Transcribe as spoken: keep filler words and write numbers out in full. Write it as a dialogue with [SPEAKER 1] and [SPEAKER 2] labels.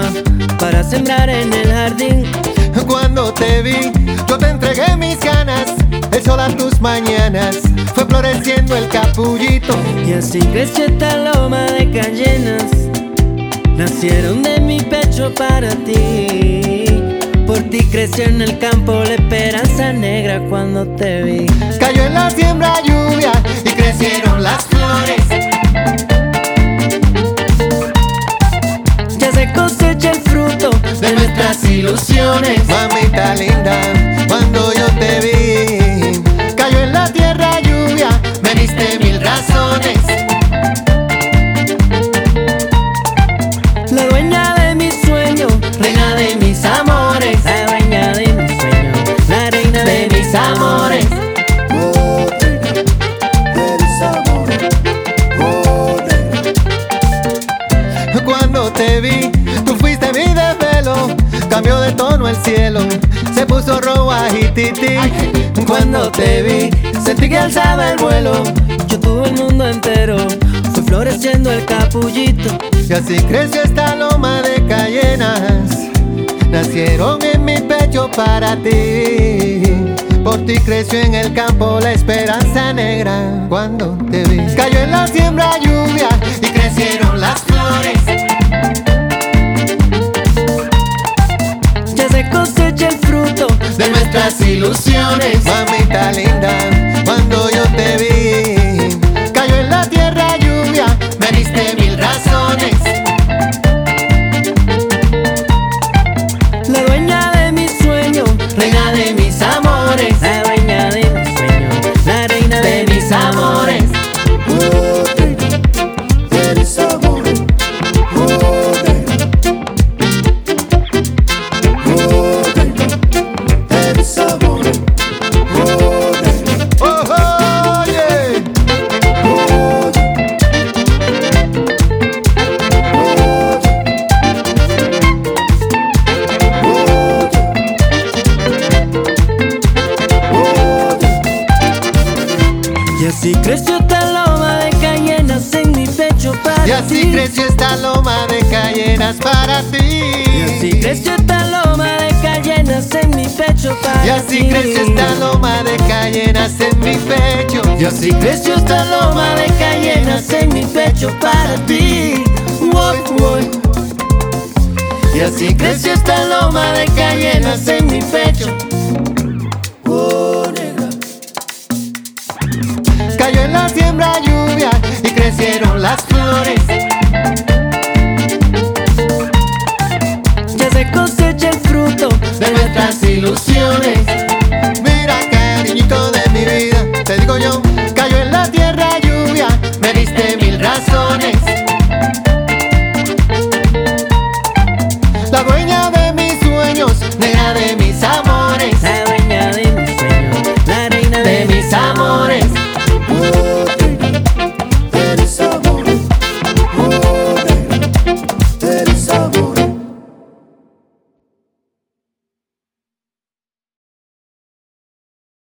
[SPEAKER 1] para sembrar en el jardín.
[SPEAKER 2] Cuando te vi, yo te entregué mis ganas. El sol a tus mañanas fue floreciendo el capullito.
[SPEAKER 1] Y así creció esta loma de cayenas. Nacieron de mi pecho para ti. Por ti creció en el campo la esperanza negra cuando te vi.
[SPEAKER 2] Cayó en la siembra lluvia y crecieron las flores.
[SPEAKER 1] Ya se cosecha el fruto de nuestras ilusiones.
[SPEAKER 2] Mamita linda, cuando yo te vi, cayó en la tierra lluvia, me diste mil razones.
[SPEAKER 1] La dueña de mis sueños, reina de mis amores. La dueña de mis sueños, la reina de mis amores.
[SPEAKER 2] Oh, reina de mis amores. Oh, reina. Cuando te vi, tú fuiste mi desvelo. Cambió de tono el cielo, se puso rojo agititi.
[SPEAKER 1] Cuando te vi, sentí que alzaba el vuelo. Yo tuve el mundo entero, fue floreciendo el capullito.
[SPEAKER 2] Y así creció esta loma de cayenas. Nacieron en mi pecho para ti. Por ti creció en el campo la esperanza negra. Cuando te vi, cayó en la siembra lluvia y crecieron las flores.
[SPEAKER 1] Ya se cosecha el fruto
[SPEAKER 2] De nuestras ilusiones. Mamita linda, cuando yo te vi, cayó en la tierra lluvia, me diste mil razones.
[SPEAKER 1] la dueña de mis sueños,
[SPEAKER 2] Reina de mis amores.
[SPEAKER 1] la dueña de mis sueños, la reina de mis amores.
[SPEAKER 2] Oh, reina de mis amores. Oh, reina. Oh, reina de mis amores. Oh, reina. Oh, oye. Oh,
[SPEAKER 1] Y así creció esta loma de cayenas en mi pecho para
[SPEAKER 2] y así
[SPEAKER 1] ti.
[SPEAKER 2] creció esta loma de cayenas para ti.
[SPEAKER 1] Y así creció esta loma de cayenas en mi pecho para ti.
[SPEAKER 2] Y así creció esta loma de cayenas en mi pecho.
[SPEAKER 1] Y así creció esta loma de cayenas en mi pecho para ti. Woy, woy.
[SPEAKER 2] Y así creció esta loma de cayenas en